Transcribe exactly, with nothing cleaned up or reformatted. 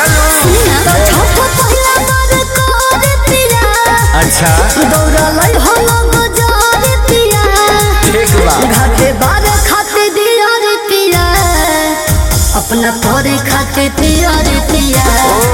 अच्छा दौड़ा लाई हो गुजार पिया ठीक बा घाटे बारे खाते दिया रे पिया अपना तोरे खाते पिया रे पिया